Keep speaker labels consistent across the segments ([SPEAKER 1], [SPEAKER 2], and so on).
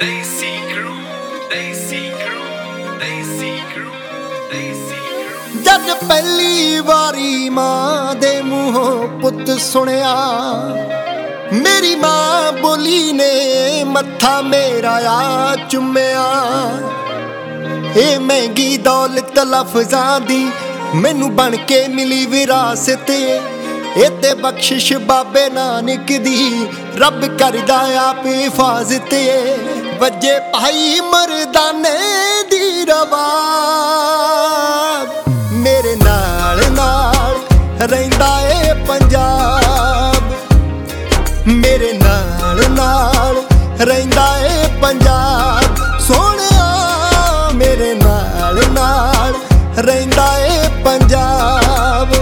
[SPEAKER 1] जद पहली वारी मां दे मुंहों पुत सुनिया, मेरी मां बोली ने मत्था मेरा आ चुम्या। ए महंगी दौलत लफजां दी मैनू बन के मिली विरासत, ए ते बख्शिश बाबे नानक दी रब करदा आप हिफाजत। वजे भाई मर्दाने दी रवाब, मेरे नाल नाल रहिंदा ए पंजाब, मेरे नाल नाल रहिंदा ए पंजाब। सोहणिया मेरे नाल नाल रहिंदा ए पंजाब।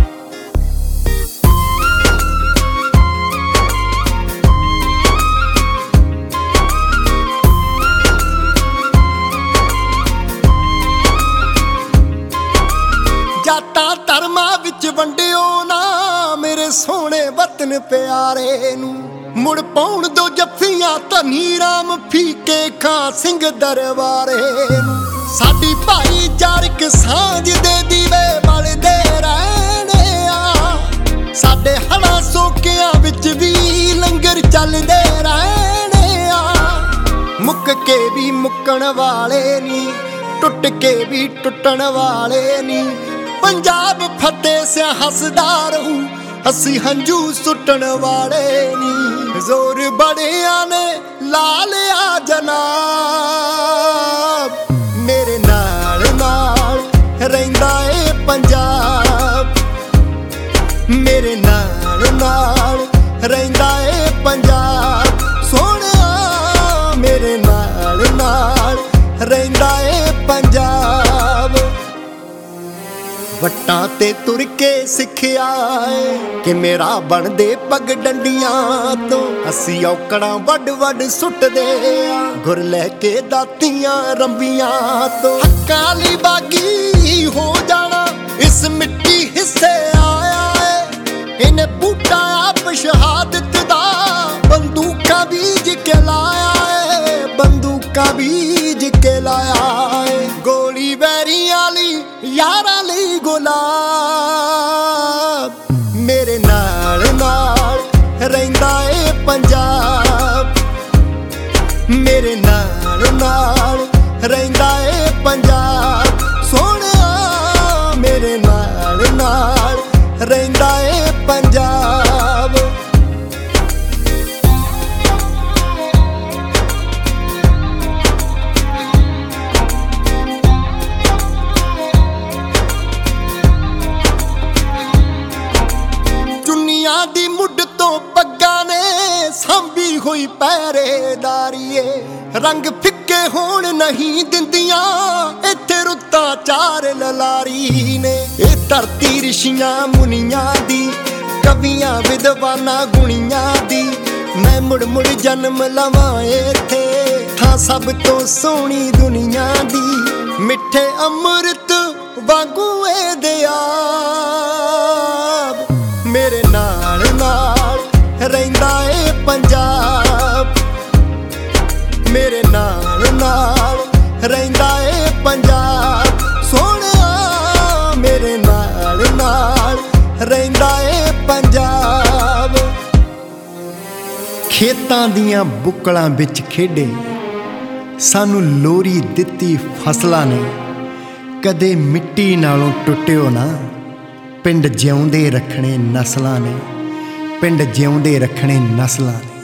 [SPEAKER 1] जाता धर्मा विच वंडियो ना मेरे सोहणे वतन प्यारे नू, मुड़ पाउण दो जफ्फियां धनी राम फीके खां सिंह दरबारे नू। साडी भाईचारक सांझ दे दीवे बलदे रहणे आ, साडे हड़ा सोकियां विच भी लंगर चलदे रहणे आ। मुक के भी मुक्कण वाले नी, टुट के भी टुटण वाले नी। पंजाब फतेह से हसदा रहूं, हसी हंजू सुटन वाले नी। जोर बड़िया ने ला लिया जनाब, मेरे नाल नाल रहिंदा ए पंजाब, मेरे नाल नाल रहिंदा ए पंजाब। सोहणिया मेरे नाल नाल रहिंदा ए पंजाब। वट्टां ते तुर के सिखिया कि मेरा बनदे पग डंडियां तो, असी औकड़ां वड वड सुटदे आ गुर लैके दातियां रंबियां तो। हक्कां ली बागी हो जाना इस मिट्टी हिस्से आया है, इन्हें बूटा आप शहादत दा बंदूकां बीज के लाया है, बंदूकां बीज के लाया है। गोली बैरियां ली यारां ली गुलाब, मेरे नाल नाल रहिंदा ए पंजाब, मेरे नाल नाल रहिंदा ए पंजाब। सोहणिया मेरे नाल नाल रहिंदा ए पंजाब। दी मुड तो पग्गा ने सांभी हुई पहरेदारीए, रंग फिक्के होण नहीं दिंदियां इत्थे रुत्तां चार ललारी ने। ए धरती ऋषियां मुनियां दी, कवियां विद्वानां गुणियां दी, मैं मुड़ मुड़ जन्म लवां इत्थे थां सब तो सोहणी दुनिया दी। मिठे अमृत वांगू ए दयाब, मेरे नाल नाल रहिंदा ए पंजाब, मेरे नाल नाल रहिंदा ए पंजाब। सोहणिया मेरे नाल नाल रहिंदा ए पंजाब। खेतां दियां बुक्कलां विच खेडे सानू लोरी दित्ती फसलां ने, कदे मिट्टी नालों टुटियो ना। पिंड जिउंदे रखणे नस्लां ने, पिंड जिउंदे रखणे नस्लां ने।